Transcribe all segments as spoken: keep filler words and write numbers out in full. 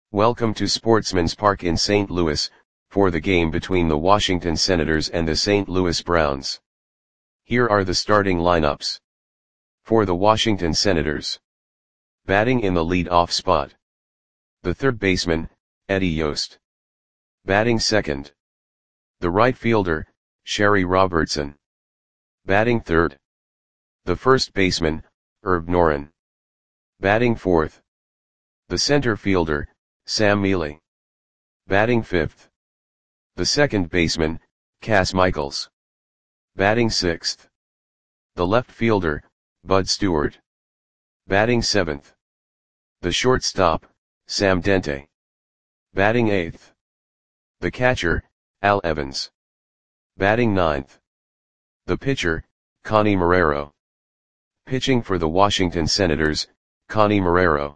Welcome to Sportsman's Park in Saint Louis, for the game between the Washington Senators and the Saint Louis Browns. Here are the starting lineups. For the Washington Senators. Batting in the lead-off spot. The third baseman, Eddie Yost. Batting second. The right fielder, Sherry Robertson. Batting third. The first baseman, Herb Noren. Batting fourth. The center fielder, Sam Mele. Batting fifth. The second baseman, Cas Michaels. Batting sixth. The left fielder, Bud Stewart. Batting seventh. The shortstop, Sam Dente. Batting eighth. The catcher, Al Evans. Batting ninth. The pitcher, Connie Marrero. Pitching for the Washington Senators, Connie Marrero.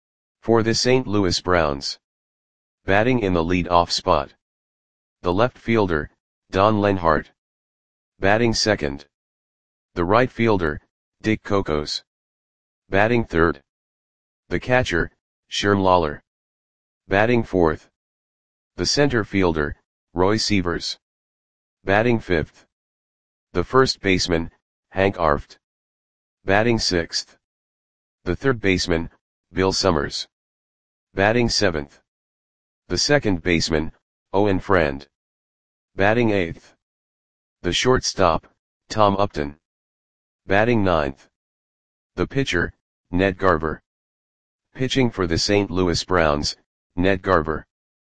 For the Saint Louis Browns. Batting in the lead-off spot. The left fielder, Don Lenhart. Batting second. The right fielder, Dick Cocos. Batting third. The catcher, Sherm Lawler. Batting fourth. The center fielder, Roy Sievers. Batting fifth. The first baseman, Hank Arft. Batting sixth. The third baseman, Bill Summers. Batting seventh. The second baseman, Owen Friend. Batting eighth. The shortstop, Tom Upton. Batting ninth. The pitcher, Ned Garver. Pitching for the Saint Louis Browns, Ned Garver.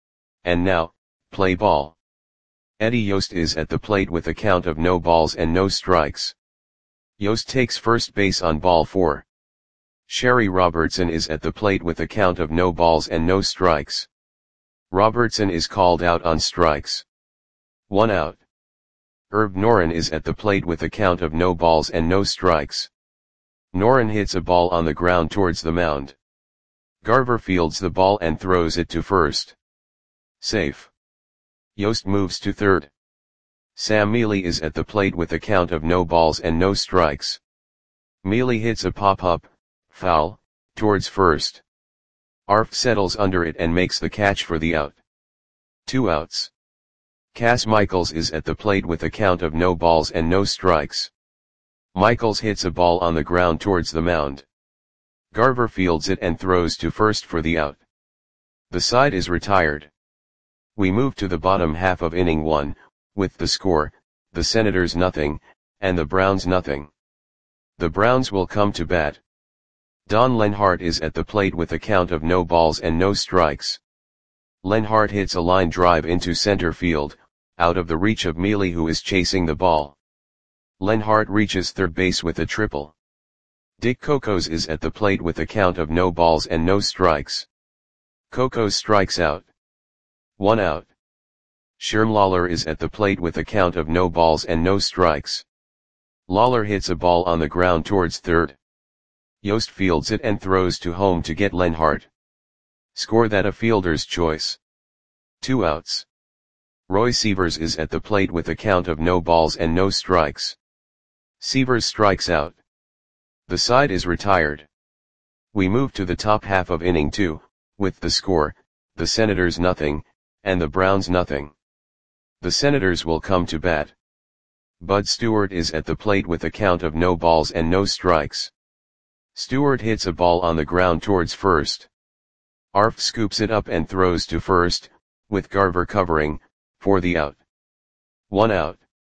And now, play ball. Eddie Yost is at the plate with a count of no balls and no strikes. Yost takes first base on ball four. Sherry Robertson is at the plate with a count of no balls and no strikes. Robertson is called out on strikes. One out. Herb Noren is at the plate with a count of no balls and no strikes. Noren hits a ball on the ground towards the mound. Garver fields the ball and throws it to first. Safe. Yost moves to third. Sam Mele is at the plate with a count of no balls and no strikes. Mele hits a pop-up, foul, towards first. Arft settles under it and makes the catch for the out. Two outs. Cas Michaels is at the plate with a count of no balls and no strikes. Michaels hits a ball on the ground towards the mound. Garver fields it and throws to first for the out. The side is retired. We move to the bottom half of inning one, with the score, the Senators nothing, and the Browns nothing. The Browns will come to bat. Don Lenhart is at the plate with a count of no balls and no strikes. Lenhart hits a line drive into center field, out of the reach of Mele, who is chasing the ball. Lenhart reaches third base with a triple. Dick Cocos is at the plate with a count of no balls and no strikes. Cocos strikes out. One out. Sherm Lawler is at the plate with a count of no balls and no strikes. Lawler hits a ball on the ground towards third. Yost fields it and throws to home to get Lenhart. Score that a fielder's choice. Two outs. Roy Sievers is at the plate with a count of no balls and no strikes. Sievers strikes out. The side is retired. We move to the top half of inning two, with the score, the Senators nothing, and the Browns nothing. The Senators will come to bat. Bud Stewart is at the plate with a count of no balls and no strikes. Stewart hits a ball on the ground towards first. Arft scoops it up and throws to first, with Garver covering, for the out. One out.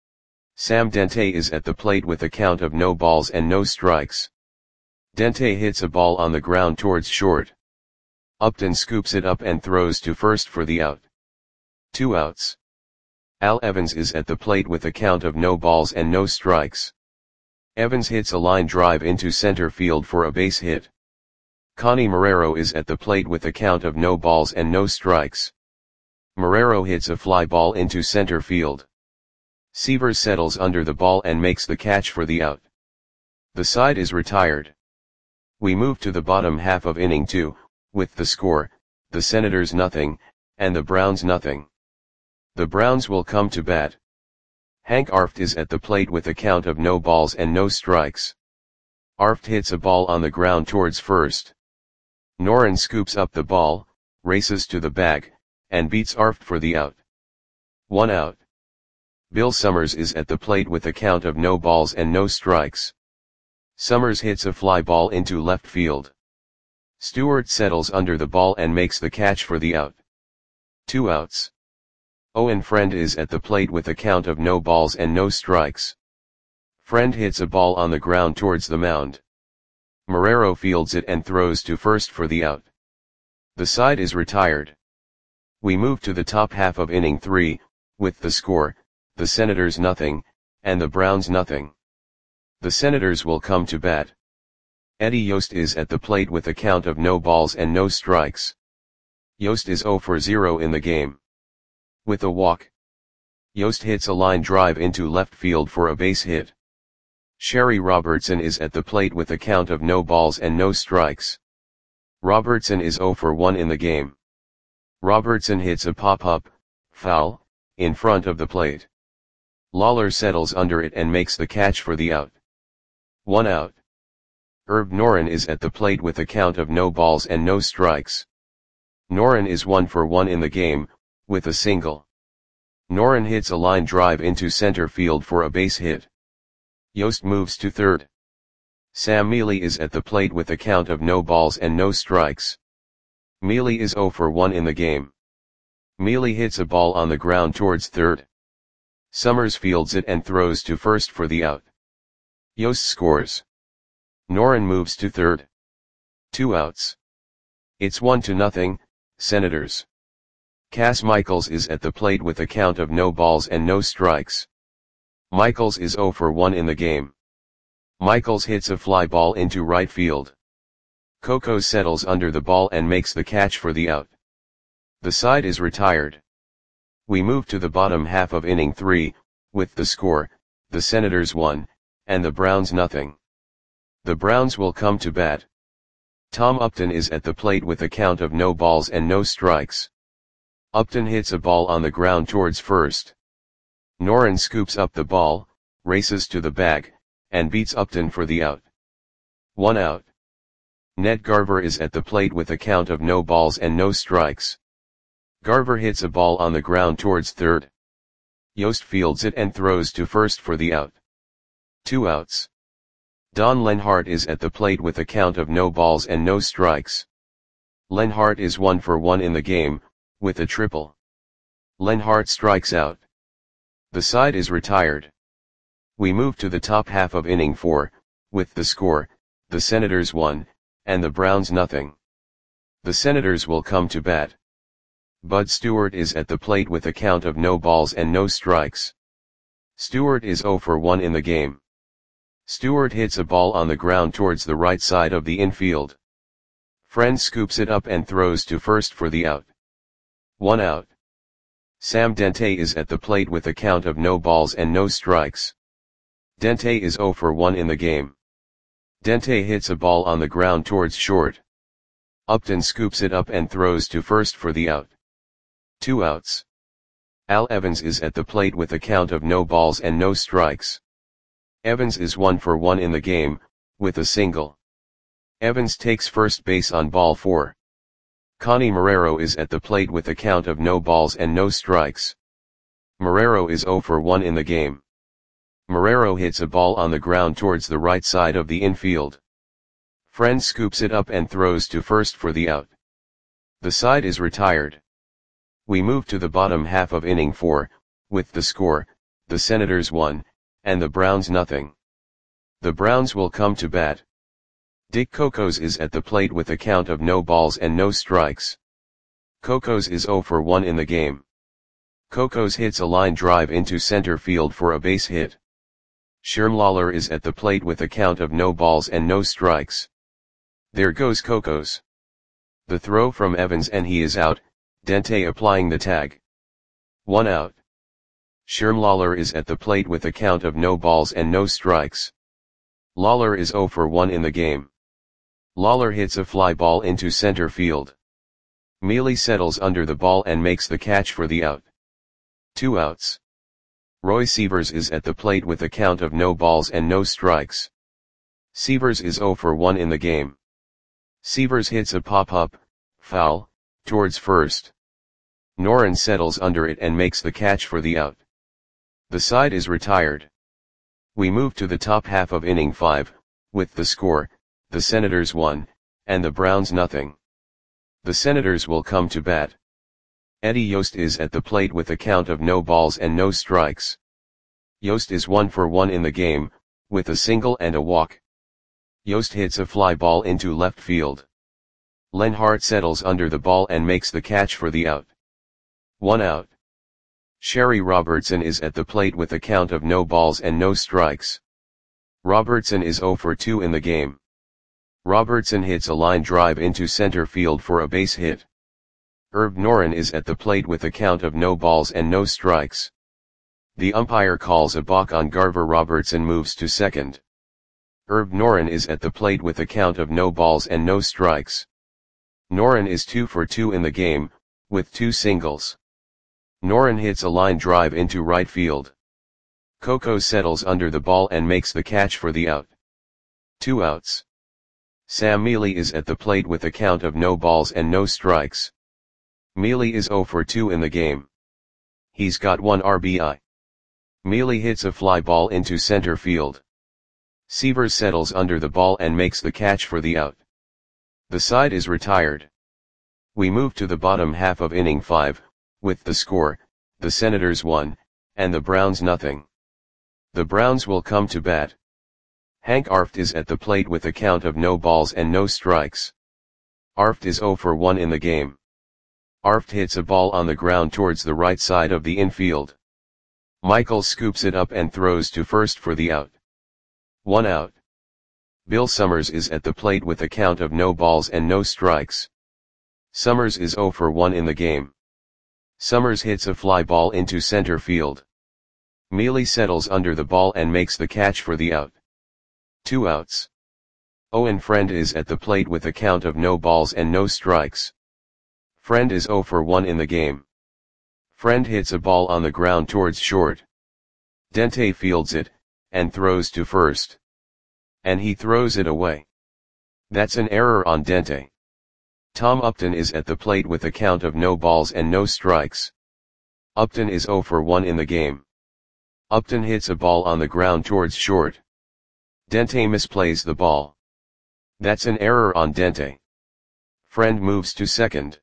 Sam Dente is at the plate with a count of no balls and no strikes. Dente hits a ball on the ground towards short. Upton scoops it up and throws to first for the out. Two outs. Al Evans is at the plate with a count of no balls and no strikes. Evans hits a line drive into center field for a base hit. Connie Marrero is at the plate with a count of no balls and no strikes. Marrero hits a fly ball into center field. Sievers settles under the ball and makes the catch for the out. The side is retired. We move to the bottom half of inning two, with the score, the Senators nothing, and the Browns nothing. The Browns will come to bat. Hank Arft is at the plate with a count of no balls and no strikes. Arft hits a ball on the ground towards first. Noren scoops up the ball, races to the bag, and beats Arft for the out. One out. Bill Summers is at the plate with a count of no balls and no strikes. Summers hits a fly ball into left field. Stewart settles under the ball and makes the catch for the out. Two outs. Owen Friend is at the plate with a count of no balls and no strikes. Friend hits a ball on the ground towards the mound. Marrero fields it and throws to first for the out. The side is retired. We move to the top half of inning three, with the score, the Senators nothing, and the Browns nothing. The Senators will come to bat. Eddie Yost is at the plate with a count of no balls and no strikes. Yost is zero for zero in the game. With a walk, Yost hits a line drive into left field for a base hit. Sherry Robertson is at the plate with a count of no balls and no strikes. Robertson is zero for one in the game. Robertson hits a pop-up, foul, in front of the plate. Lawler settles under it and makes the catch for the out. One out. Herb Noren is at the plate with a count of no balls and no strikes. Noren is one for one in the game, with a single. Noren hits a line drive into center field for a base hit. Yost moves to third. Sam Mealy is at the plate with a count of no balls and no strikes. Mealy is zero for one in the game. Mealy hits a ball on the ground towards third. Summers fields it and throws to first for the out. Yost scores. Noren moves to third. Two outs. It's one to nothing, Senators. Cass Michaels is at the plate with a count of no balls and no strikes. Michaels is zero for one in the game. Michaels hits a fly ball into right field. Coco settles under the ball and makes the catch for the out. The side is retired. We move to the bottom half of inning three, with the score, the Senators one, and the Browns nothing. The Browns will come to bat. Tom Upton is at the plate with a count of no balls and no strikes. Upton hits a ball on the ground towards first. Noren scoops up the ball, races to the bag, and beats Upton for the out. One out. Ned Garver is at the plate with a count of no balls and no strikes. Garver hits a ball on the ground towards third. Yost fields it and throws to first for the out. Two outs. Don Lenhart is at the plate with a count of no balls and no strikes. Lenhart is one for one in the game, with a triple. Lenhart strikes out. The side is retired. We move to the top half of inning four, with the score, the Senators one, and the Browns nothing. The Senators will come to bat. Bud Stewart is at the plate with a count of no balls and no strikes. Stewart is zero for one in the game. Stewart hits a ball on the ground towards the right side of the infield. Friend scoops it up and throws to first for the out. One out. Sam Dente is at the plate with a count of no balls and no strikes. Dente is zero for one in the game. Dente hits a ball on the ground towards short. Upton scoops it up and throws to first for the out. Two outs. Al Evans is at the plate with a count of no balls and no strikes. Evans is one for one in the game, with a single. Evans takes first base on ball four. Connie Marrero is at the plate with a count of no balls and no strikes. Marrero is zero for one in the game. Marrero hits a ball on the ground towards the right side of the infield. Friend scoops it up and throws to first for the out. The side is retired. We move to the bottom half of inning four, with the score, the Senators one, and the Browns nothing. The Browns will come to bat. Dick Cocos is at the plate with a count of no balls and no strikes. Cocos is zero for one in the game. Cocos hits a line drive into center field for a base hit. Sherm Lawler is at the plate with a count of no balls and no strikes. There goes Cocos. The throw from Evans and he is out, Dente applying the tag. One out. Sherm Lawler is at the plate with a count of no balls and no strikes. Lawler is zero for one in the game. Lawler hits a fly ball into center field. Mealy settles under the ball and makes the catch for the out. Two outs. Roy Sievers is at the plate with a count of no balls and no strikes. Sievers is zero for one in the game. Sievers hits a pop-up, foul, Towards first. Noren settles under it and makes the catch for the out. The side is retired. We move to the top half of inning five, with the score, the Senators one, and the Browns nothing. The Senators will come to bat. Eddie Yost is at the plate with a count of no balls and no strikes. Yost is one for one in the game, with a single and a walk. Yost hits a fly ball into left field. Lenhart settles under the ball and makes the catch for the out. One out. Sherry Robertson is at the plate with a count of no balls and no strikes. Robertson is zero for two in the game. Robertson hits a line drive into center field for a base hit. Herb Noren is at the plate with a count of no balls and no strikes. The umpire calls a balk on Garver. Robertson moves to second. Herb Noren is at the plate with a count of no balls and no strikes. Noren is two for two in the game, with two singles. Noren hits a line drive into right field. Coco settles under the ball and makes the catch for the out. Two outs. Sam Mealy is at the plate with a count of no balls and no strikes. Mealy is zero for two in the game. He's got one R B I. Mealy hits a fly ball into center field. Seavers settles under the ball and makes the catch for the out. The side is retired. We move to the bottom half of inning five, with the score, the Senators one, and the Browns nothing. The Browns will come to bat. Hank Arft is at the plate with a count of no balls and no strikes. Arft is zero for one in the game. Arft hits a ball on the ground towards the right side of the infield. Michaels scoops it up and throws to first for the out. One out. Bill Summers is at the plate with a count of no balls and no strikes. Summers is zero for one in the game. Summers hits a fly ball into center field. Mealy settles under the ball and makes the catch for the out. Two outs. Owen Friend is at the plate with a count of no balls and no strikes. Friend is zero for one in the game. Friend hits a ball on the ground towards short. Dente fields it, and throws to first. And he throws it away. That's an error on Dente. Tom Upton is at the plate with a count of no balls and no strikes. Upton is zero for one in the game. Upton hits a ball on the ground towards short. Dente misplays the ball. That's an error on Dente. Friend moves to second.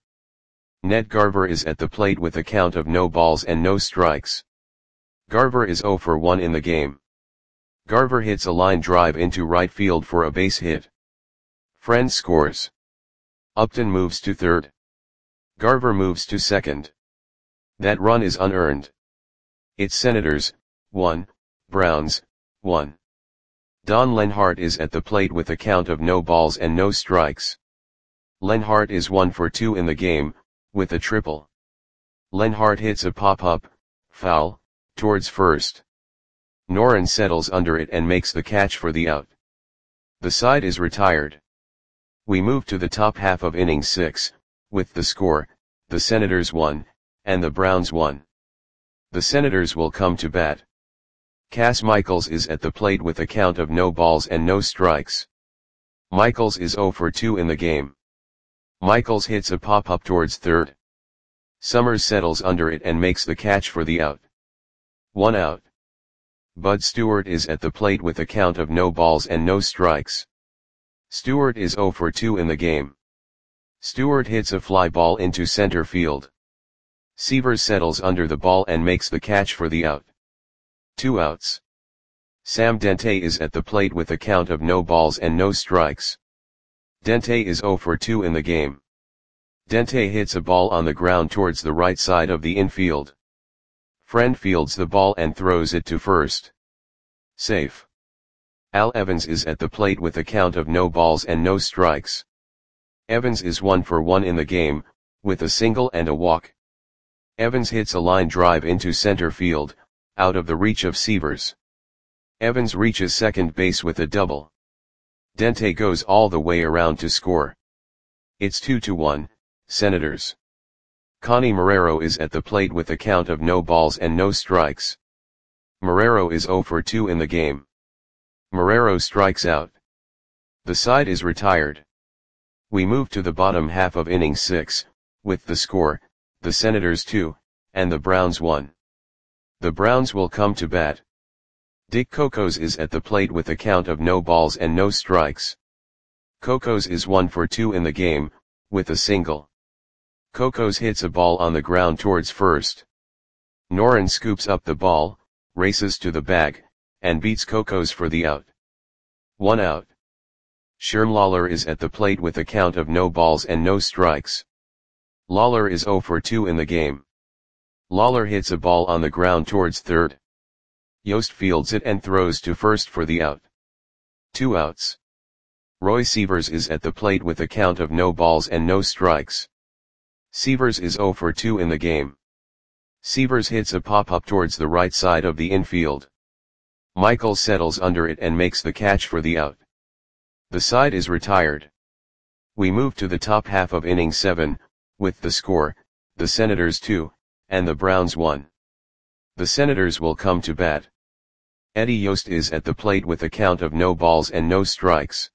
Ned Garver is at the plate with a count of no balls and no strikes. Garver is zero for one in the game. Garver hits a line drive into right field for a base hit. Friend scores. Upton moves to third. Garver moves to second. That run is unearned. It's Senators, one, Browns, one. Don Lenhart is at the plate with a count of no balls and no strikes. Lenhart is one for two in the game, with a triple. Lenhart hits a pop-up, foul, towards first. Noren settles under it and makes the catch for the out. The side is retired. We move to the top half of inning six, with the score, the Senators one, and the Browns one. The Senators will come to bat. Cass Michaels is at the plate with a count of no balls and no strikes. Michaels is zero for two in the game. Michaels hits a pop-up towards third. Summers settles under it and makes the catch for the out. One out. Bud Stewart is at the plate with a count of no balls and no strikes. Stewart is zero for two in the game. Stewart hits a fly ball into center field. Seavers settles under the ball and makes the catch for the out. Two outs. Sam Dente is at the plate with a count of no balls and no strikes. Dente is zero for two in the game. Dente hits a ball on the ground towards the right side of the infield. Friend fields the ball and throws it to first. Safe. Al Evans is at the plate with a count of no balls and no strikes. Evans is one for one in the game, with a single and a walk. Evans hits a line drive into center field, out of the reach of Seavers. Evans reaches second base with a double. Dente goes all the way around to score. It's two to one, Senators. Connie Marrero is at the plate with a count of no balls and no strikes. Marrero is zero for two in the game. Marrero strikes out. The side is retired. We move to the bottom half of inning six, with the score, the Senators two, and the Browns one. The Browns will come to bat. Dick Cocos is at the plate with a count of no balls and no strikes. Cocos is one for two in the game, with a single. Cocos hits a ball on the ground towards first. Noren scoops up the ball, races to the bag, and beats Cocos for the out. One out. Sherm Lawler is at the plate with a count of no balls and no strikes. Lawler is zero for two in the game. Lawler hits a ball on the ground towards third. Yost fields it and throws to first for the out. Two outs. Roy Sievers is at the plate with a count of no balls and no strikes. Sievers is zero for two in the game. Sievers hits a pop-up towards the right side of the infield. Michael settles under it and makes the catch for the out. The side is retired. We move to the top half of inning seven, with the score, the Senators two, and the Browns one. The Senators will come to bat. Eddie Yost is at the plate with a count of no balls and no strikes.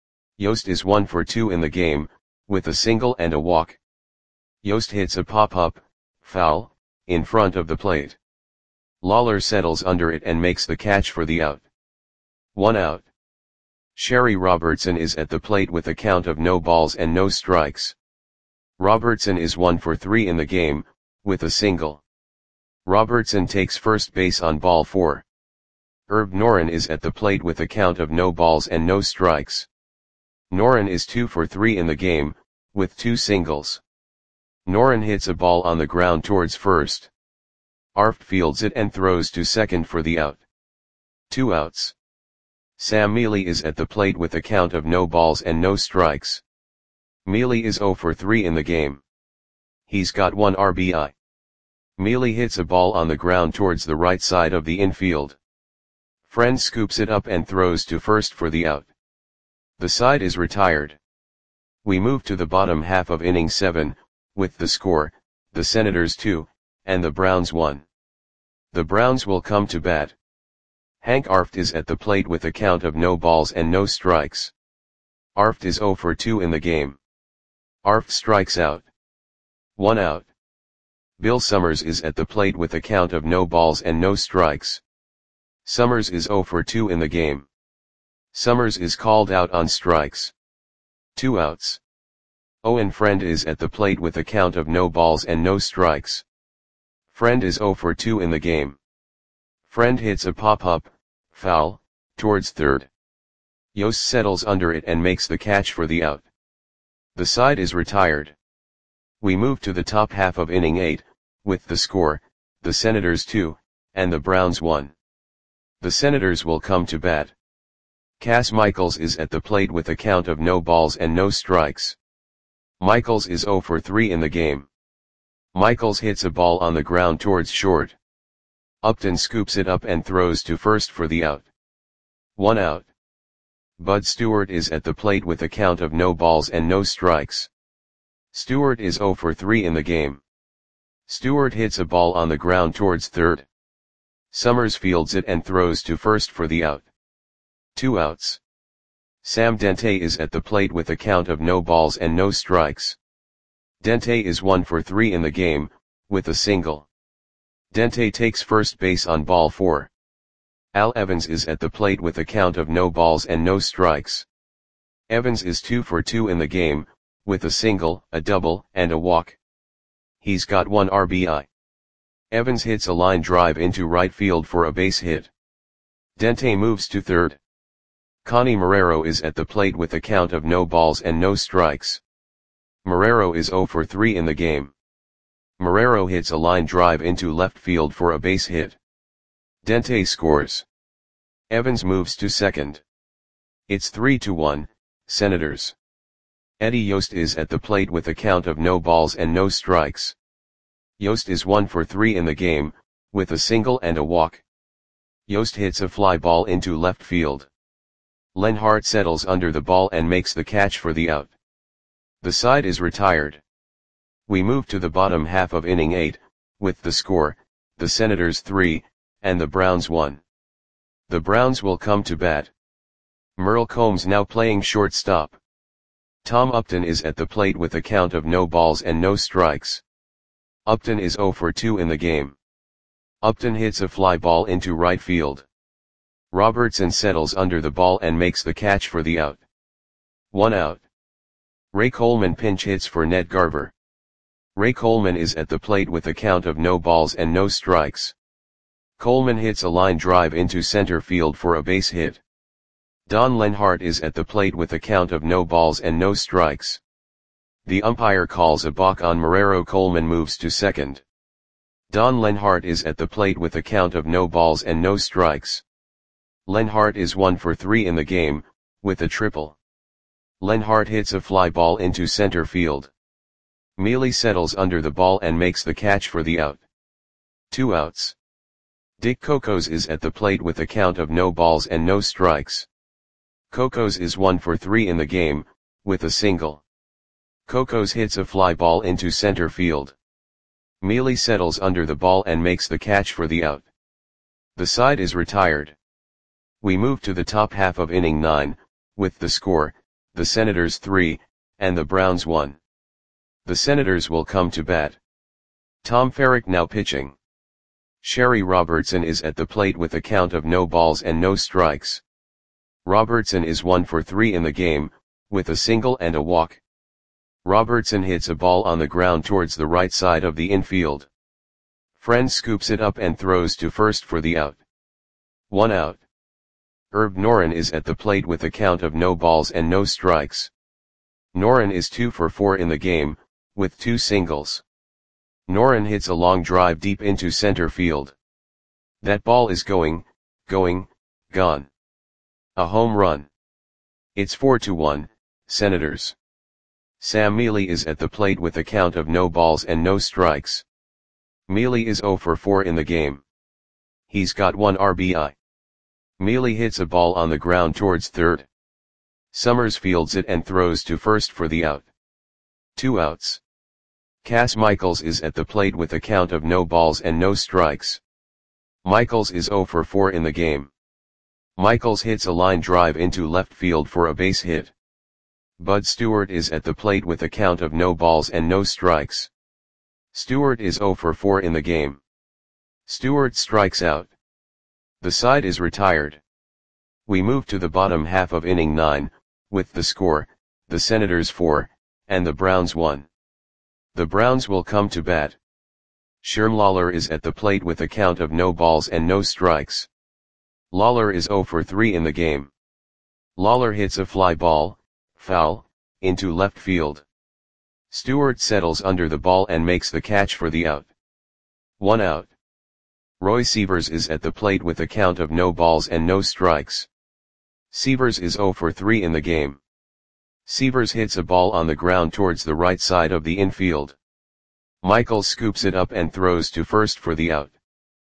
Yost is one for two in the game, with a single and a walk. Yost hits a pop-up, foul, in front of the plate. Lawler settles under it and makes the catch for the out. One out. Sherry Robertson is at the plate with a count of no balls and no strikes. Robertson is one for three in the game, with a single. Robertson takes first base on ball four. Herb Noren is at the plate with a count of no balls and no strikes. Noren is two for three in the game, with two singles. Noren hits a ball on the ground towards first. Arft fields it and throws to second for the out. Two outs. Sam Mealy is at the plate with a count of no balls and no strikes. Mealy is zero for three in the game. He's got one R B I. Mealy hits a ball on the ground towards the right side of the infield. Friend scoops it up and throws to first for the out. The side is retired. We move to the bottom half of inning seven, with the score, the Senators two, and the Browns one. The Browns will come to bat. Hank Arft is at the plate with a count of no balls and no strikes. Arft is zero for two in the game. Arft strikes out. One out. Bill Summers is at the plate with a count of no balls and no strikes. Summers is zero for two in the game. Summers is called out on strikes. Two outs. Owen Friend is at the plate with a count of no balls and no strikes. Friend is zero for two in the game. Friend hits a pop-up, foul, towards third. Yost settles under it and makes the catch for the out. The side is retired. We move to the top half of inning eight, with the score, the Senators two, and the Browns one. The Senators will come to bat. Cass Michaels is at the plate with a count of no balls and no strikes. Michaels is zero for three in the game. Michaels hits a ball on the ground towards short. Upton scoops it up and throws to first for the out. One out. Bud Stewart is at the plate with a count of no balls and no strikes. Stewart is zero for three in the game. Stewart hits a ball on the ground towards third. Summers fields it and throws to first for the out. Two outs. Sam Dente is at the plate with a count of no balls and no strikes. Dente is one for three in the game, with a single. Dente takes first base on ball four. Al Evans is at the plate with a count of no balls and no strikes. Evans is two for two in the game, with a single, a double, and a walk. He's got one R B I. Evans hits a line drive into right field for a base hit. Dente moves to third. Connie Marrero is at the plate with a count of no balls and no strikes. Marrero is zero for three in the game. Marrero hits a line drive into left field for a base hit. Dente scores. Evans moves to second. It's three to one, Senators. Eddie Yost is at the plate with a count of no balls and no strikes. Yost is one for three in the game, with a single and a walk. Yost hits a fly ball into left field. Len Hart settles under the ball and makes the catch for the out. The side is retired. We move to the bottom half of inning eight, with the score, the Senators three, and the Browns one. The Browns will come to bat. Merle Combs now playing shortstop. Tom Upton is at the plate with a count of no balls and no strikes. Upton is zero for two in the game. Upton hits a fly ball into right field. Robertson settles under the ball and makes the catch for the out. One out. Ray Coleman pinch hits for Ned Garver. Ray Coleman is at the plate with a count of no balls and no strikes. Coleman hits a line drive into center field for a base hit. Don Lenhart is at the plate with a count of no balls and no strikes. The umpire calls a balk on Marrero. Coleman moves to second. Don Lenhart is at the plate with a count of no balls and no strikes. Lenhart is one for three in the game, with a triple. Lenhart hits a fly ball into center field. Mealy settles under the ball and makes the catch for the out. Two outs. Dick Cocos is at the plate with a count of no balls and no strikes. Cocos is one for three in the game, with a single. Cocos hits a fly ball into center field. Mealy settles under the ball and makes the catch for the out. The side is retired. We move to the top half of inning nine, with the score, the Senators three, and the Browns one. The Senators will come to bat. Tom Ferrick now pitching. Sherry Robertson is at the plate with a count of no balls and no strikes. Robertson is one for three in the game, with a single and a walk. Robertson hits a ball on the ground towards the right side of the infield. Friend scoops it up and throws to first for the out. One out. Herb Noren is at the plate with a count of no balls and no strikes. Noren is two for four in the game, with two singles. Noren hits a long drive deep into center field. That ball is going, going, gone. A home run. It's four to one, Senators. Sam Mealy is at the plate with a count of no balls and no strikes. Mealy is zero for four in the game. He's got one R B I. Mealy hits a ball on the ground towards third. Summers fields it and throws to first for the out. Two outs. Cass Michaels is at the plate with a count of no balls and no strikes. Michaels is zero for four in the game. Michaels hits a line drive into left field for a base hit. Bud Stewart is at the plate with a count of no balls and no strikes. Stewart is zero for four in the game. Stewart strikes out. The side is retired. We move to the bottom half of inning nine, with the score, the Senators four, and the Browns one. The Browns will come to bat. Sherm Lawler is at the plate with a count of no balls and no strikes. Lawler is zero for three in the game. Lawler hits a fly ball, foul, into left field. Stewart settles under the ball and makes the catch for the out. One out. Roy Sievers is at the plate with a count of no balls and no strikes. Sievers is zero for three in the game. Sievers hits a ball on the ground towards the right side of the infield. Michaels scoops it up and throws to first for the out.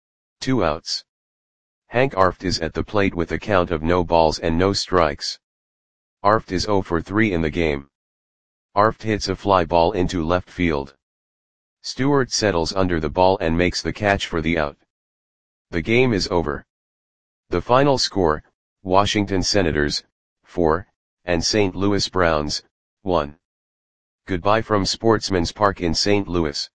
Two outs. Hank Arft is at the plate with a count of no balls and no strikes. Arft is zero for three in the game. Arft hits a fly ball into left field. Stewart settles under the ball and makes the catch for the out. The game is over. The final score, Washington Senators, four, and Saint Louis Browns, one. Goodbye from Sportsman's Park in Saint Louis.